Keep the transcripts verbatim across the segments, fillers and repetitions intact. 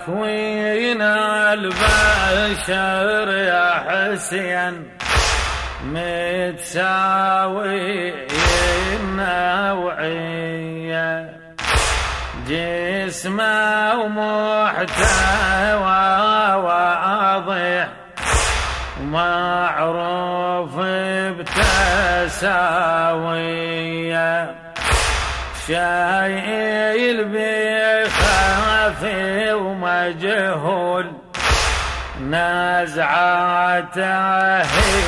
تكوين البشر يا حسين متساوي النوعية، جسمه ومحتوى واضح ومعروف بتساوية، شايل بخافي ومجهول نزعته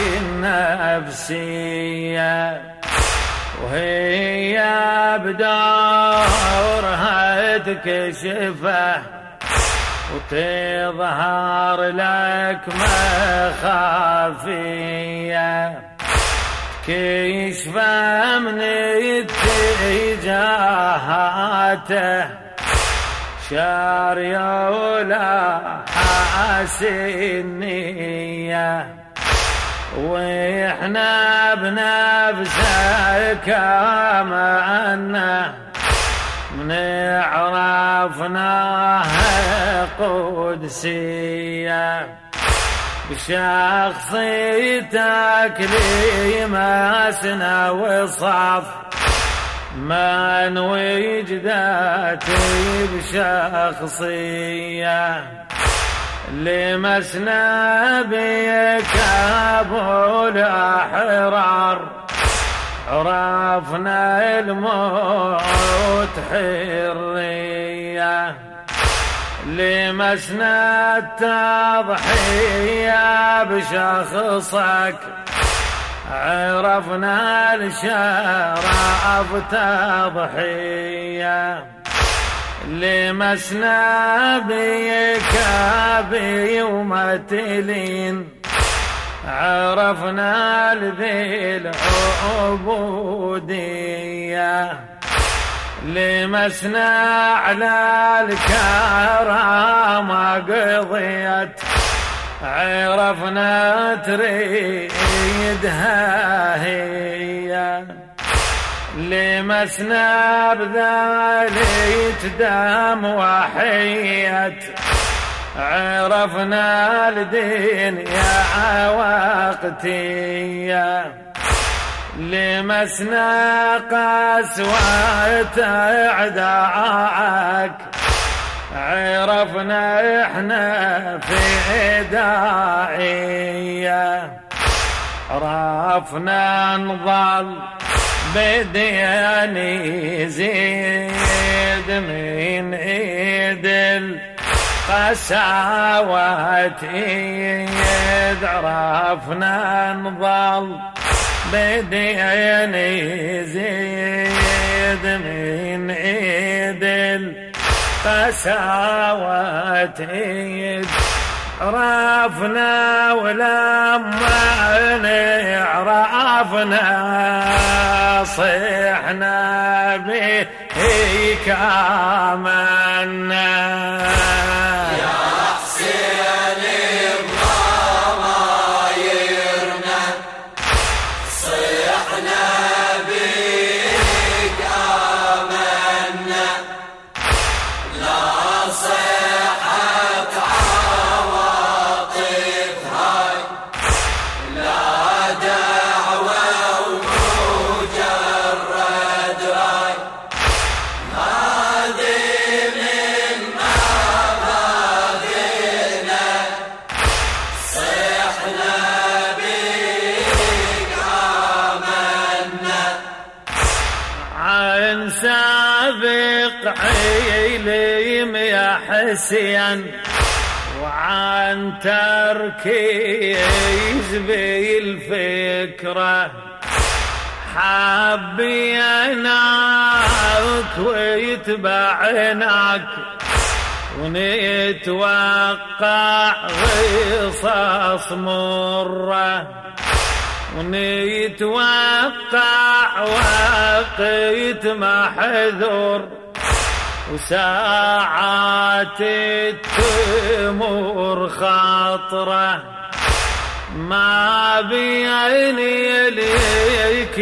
النفسية، وهي بدورها تكشفه وتظهر لك مخافية، كيشفه من اتجاهاته شارية ولا حاسنية، واحنا بنفسه كما منعرفناها قدسية، بشخصيتك لي مسنى وصف من وجدتي بشخصية، لمسنا بك ابو الاحرار عرفنا الموت حرية، لمسنا التضحية بشخصك عرفنا الشرف تضحية، لمسنا بك بيومتلين عرفنا لذي العبودية، لمسنا على الكرامة قضيت عرفنا تريدها هي، لمسنا بذلك دم وحيت عرفنا الدين يا وقتية، لمسنا قسوة أعداءك عرفنا إحنا في داعية، عرفنا نظل بدين يزيد من إيد القساوة إيد، عرفنا نظل بدين يزيد من إيد القساوة إيد، عرفنا ولما عرفنا صحنا بيك آمنا يا حسين بضمايرنا صحنا بيك آمنا، لا صحت عواطف هاي لا دعوة ومجرد راي، هذه من مبادئنا صحنا بيك آمنا، عن سابق عيلم يا حسين وعن تركيز بالفكرة، حبيناك ويتبعناك ونتوقع غصص مرة، ونتوقع وقت محذور وساعات التمور خاطرة، ما بيني ليك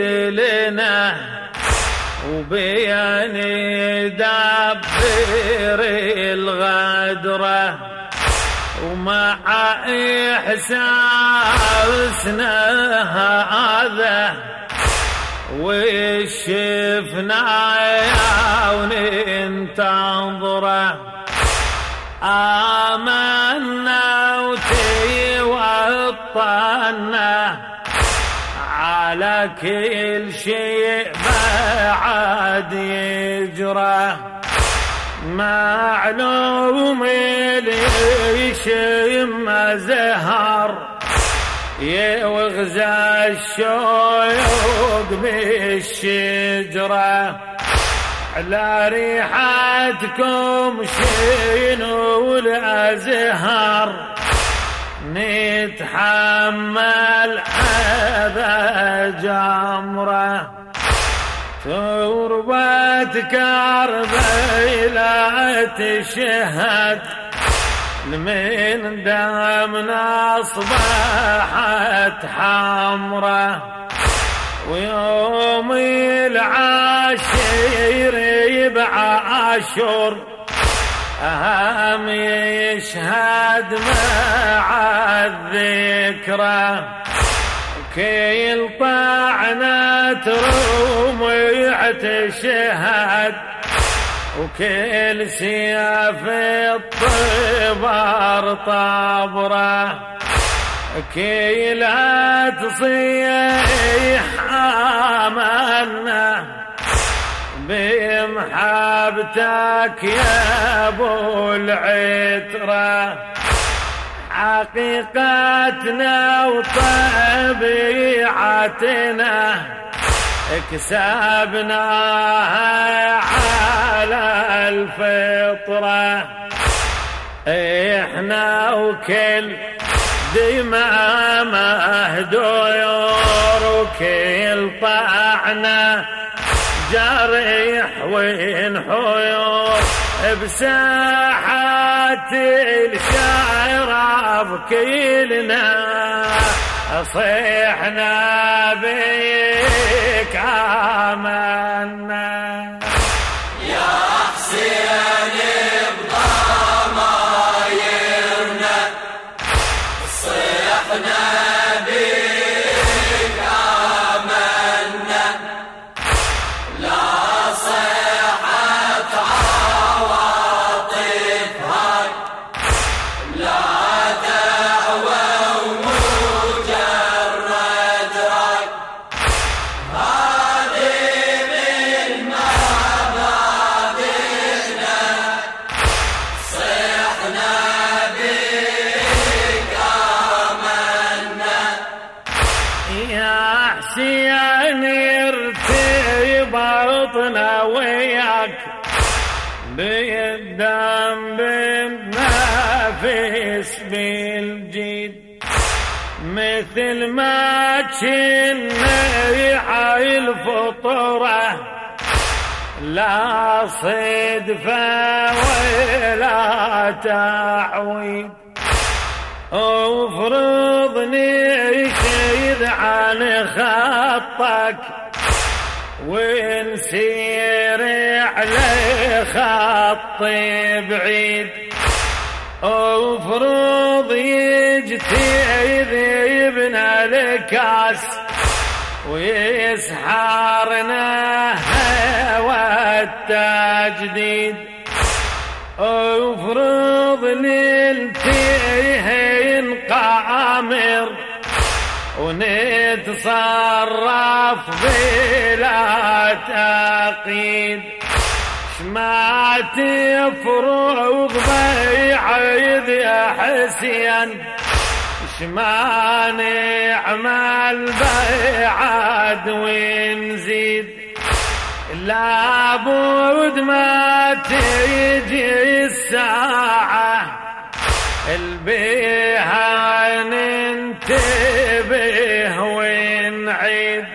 يدلنا وبيني دبر الغدرة ومع إحساسنا هذا وشفنا وننتظره آمنا وتوطنا على كل شيء بعد يجرى معلوم اللي يشم زهر يوغزى الشوق بالشجرة على ريحتكم شنو الأزهار نتحمل هذا جمرة تربة كربلاء تشهد من دمنا أصبحت حمرة ويوم العاشر بعاشر أهم يشهد مع الذكرى كل طعنة رمح تشهد وكل سيف الطبر طبره كي لا تصيح آمنا بمحبتك يا ابو العترة حقيقتنا وطبيعتنا اكسبناها على الفطرة احنا وكل دماء مهدور وكل طعنة جريح وانحيور بساحات الشعر بكلنا صيحنا بك آمنا يا حسين بضمايرنا صيحنا بك آمنا لا صيحت عواطف هاي لا دعوة ومجرد راي هذه من مبادئنا صيحنا بك آمنا يا حسين ارتبطنا وياك بالدم بالنفس بالجيد مثل ما كنا على الفطرة لا صدفة ولا تعويد افرضني كيد عن خطك ونسير على خط بعيد افرض يجتهد ابن الكاس ويسحرنا هوى التجديد افرض نلتهين قامر ونتصرف بلا تقييد شما تفرغ بيعيد يا حسين شما نعمل بيعاد ونزيد لابد ما تيجي الساعة البيها ننتبه ونعيد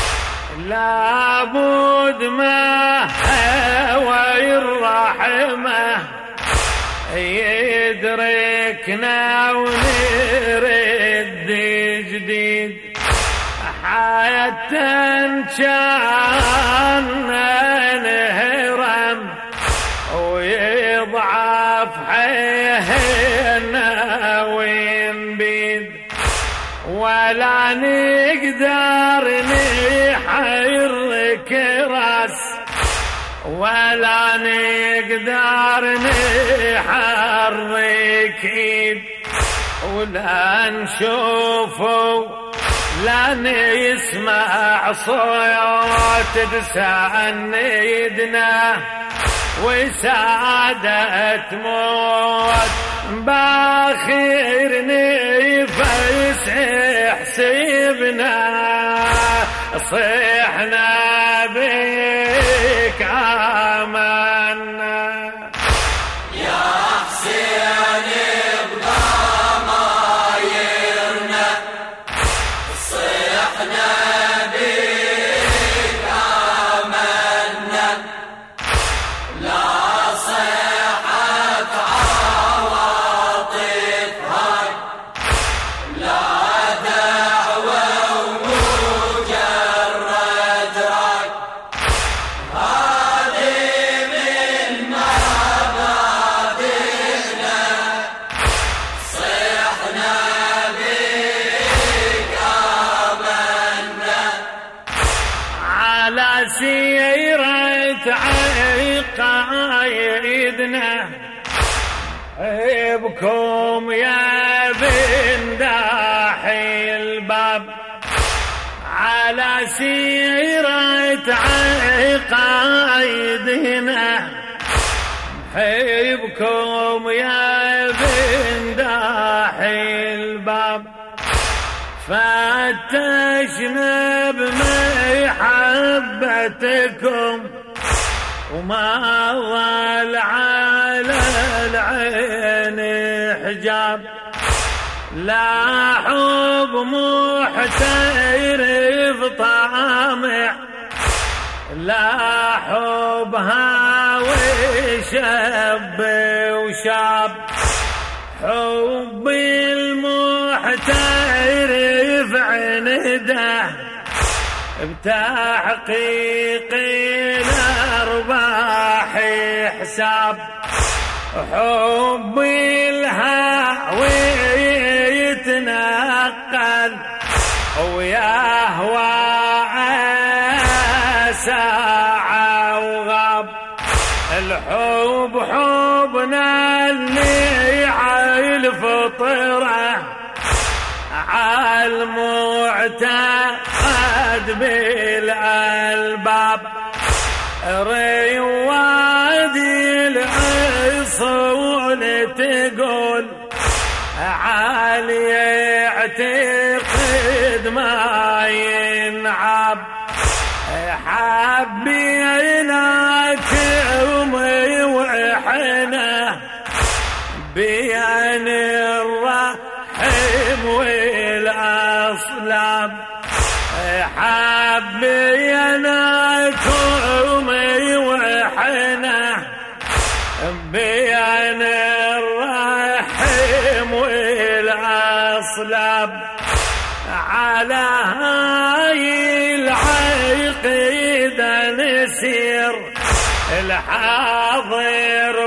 لابد ما هوى الرحمة يدركنا ونرد جديد حتى كان نهرم ويضع ولا نقدر نحرك راس ولا نقدر نحرك ايد ولا نشوفه لا نسمع صوت تساندنا وسعادة موت باخر نفس حسبنا صحنا بك آمنا يا حسين بضمايرنا صحنا بك آمنا لا صحت عواطفها لا دعوة ومجرد رك هذه من مبادئنا صحنا بك آمنا على سيرة عقايدنا بكم يا بن داحي الباب على سيرة عقايدنا حبكم يا بن داحي الباب فتشنا بمحبتكم وما ظل على العين حجاب لا حب محترف طامع لا حب هاوي شاب وشاب حب المحترف عنده بتحقيق الأرباح حساب حب الهوى يتنقل ويهوى ساعة وغاب الحب حبنا اللي على الفطرة عالمعتقد بالألباب رواد الأصول تقول عالي يعتقد ما ينعب حبيناك أمي وإحنا بين الرحم والأصلاب حبيناك أمي وإحنا بين الرحم والأصلاب على هاي العقيدة نسير الحاضر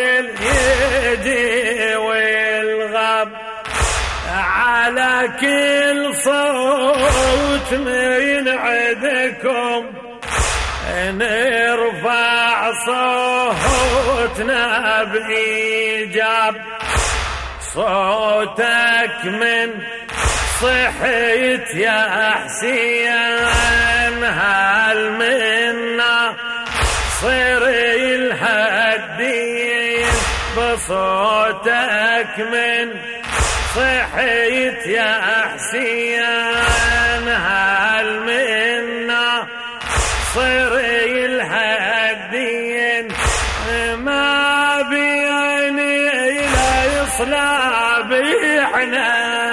واليجي والغاب على كل صوت من عندكم نرفع صوتنا بإيجاب صوتك من صحيت يا حسين هل منا صير الهدين بصوتك من صحيت يا حسين هل منا صير الهدين ما بيني لا يصلى بيحنا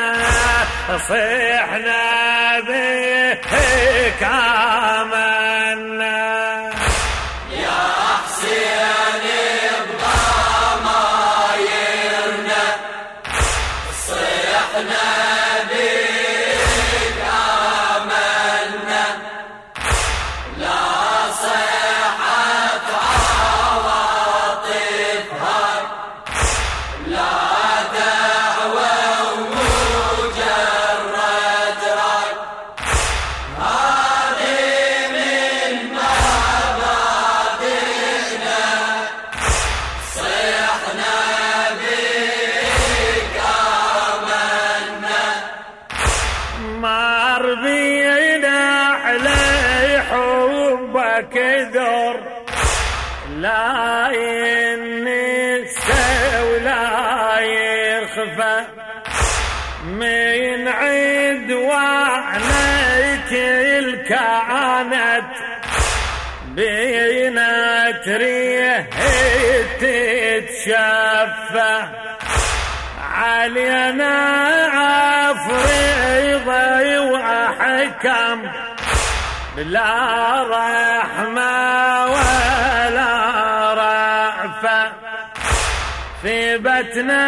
صيحنا بك آمنا يا حسين بضمايرنا صيحنا بك آمنا لا صيحت عواطفها لا دعوة ومجرد يخفى من عدوانك الكانت بينات ريح تتشفى علينا عفريضة وأحكم بلا رحمة ولا رأفة ثبتنا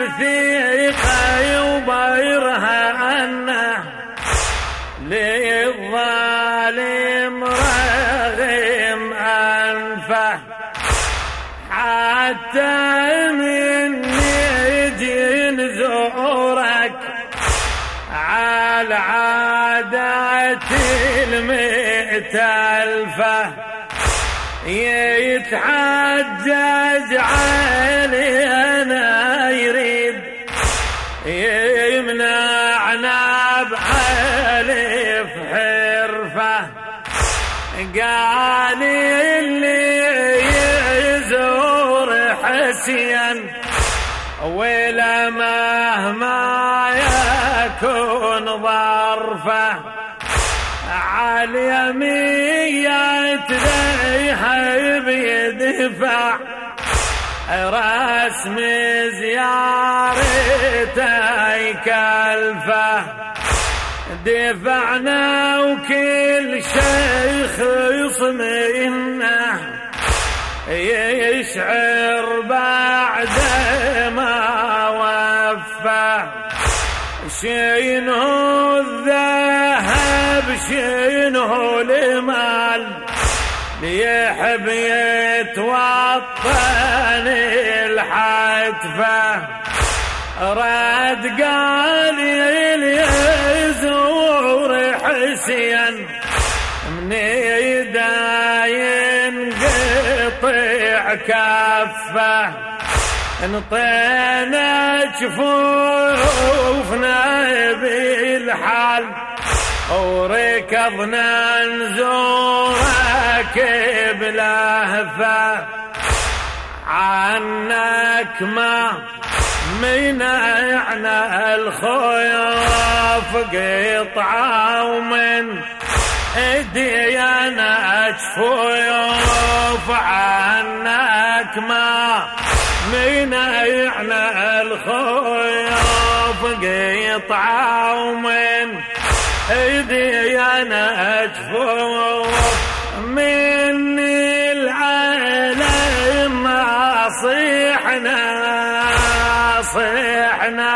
بثيقة وبرهنا للظالم رغم أنفه حتى من نجي نزورك على عادة المئة ألفة يتحجج علينا يريد يمنعنا بألف حرفة قال اللي يزور حسين ولا مهما يكون ظرفه عاليمية ذيها بيدفع رسم زيارته كلفه دفعنا وكل شيخ يصمنا يشعر بعد ما وفى شينه الذهب شينه المال ليحب يتوطن الحتفة راد قال يزور حسين من يدا ينقطع كفه انطينا جفوفنا بالحال وركضنا نزورك بلهفة عنك ما منعنا الخيوف قطعة ومن ايدينا جفوف عنك ما منعنا الخيوف قطعة ومن ايدينا جفوف من العالم ما صيحنا صيحنا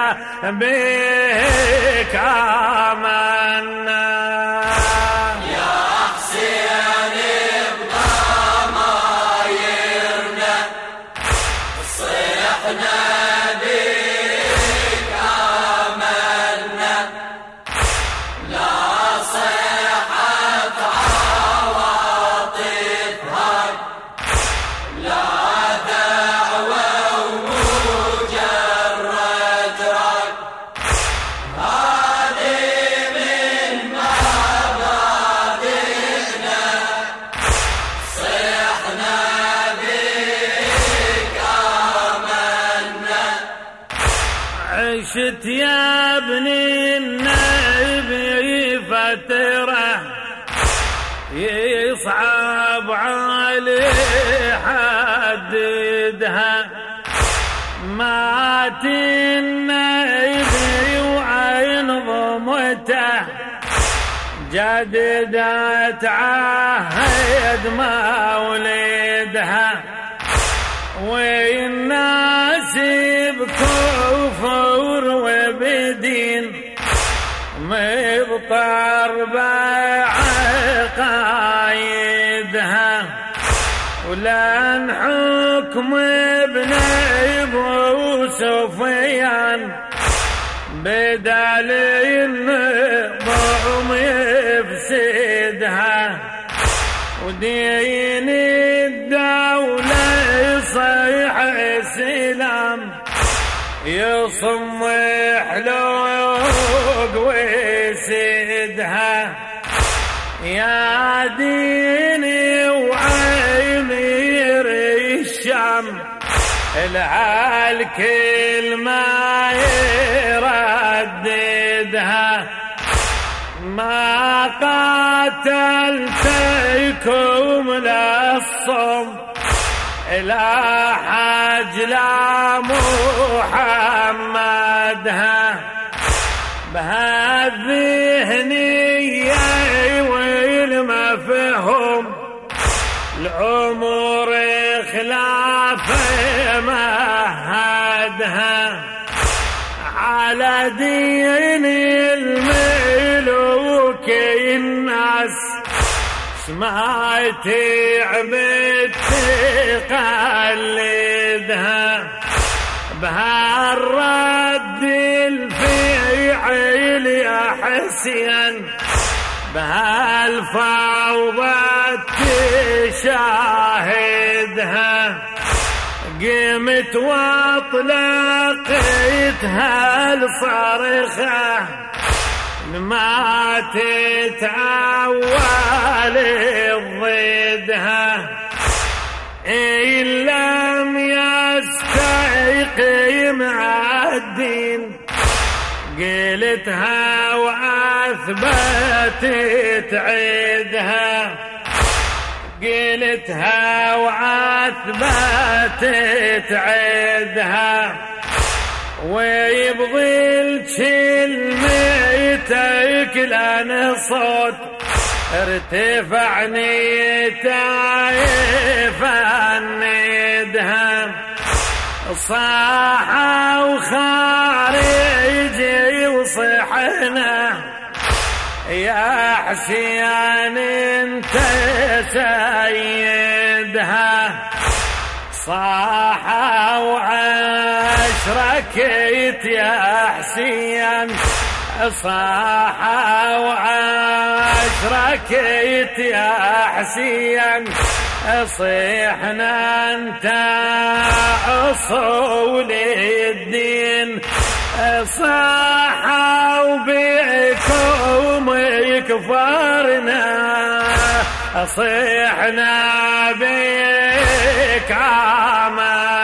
بك آمنا يا حسين بضمايرنا صيحنا بك آمنا لا صيحت عواطفها لا دعوة ومجرد رد هذه من مبادئنا صيحنا بك آمنا عشت يا ابني النبي فترة يصعب علي حددها مات النبي وعين ضمته جددت عهد مولدها والناس بكفر وبدين مضطر بعقايدها ولن حكم ابن ابو سفيان بدل النظام يفسدها ودين الدولة يصيح السلام يصم حلوق ويسدها يا ديني وعمير الشام العالكل ما يرددها ما قاتلتكم للصم لا حج لا محمدها بهالذهنية والمفهوم العمر خلاف مهدها على دين الملوك الناس ما تعبت تقلدها بهالرد الفعل يا حسين بهالفوضى تشاهدها قمت واطلقتها الصرخة ما تتعول ضدها إن لم يستيقم الدين قلتها وأثبتت عدها قلتها وأثبتت عدها ويبغي الكلمتك لان صوت ارتفعني تايف الندها صاح وخارجي وصحنا يا حسين انت سيدها صاح وعشركت يا حسين صاح وعشركت يا حسين صيحنا انت اصول الدين صاح وبيكم يكفرنا صيحنا بك عاما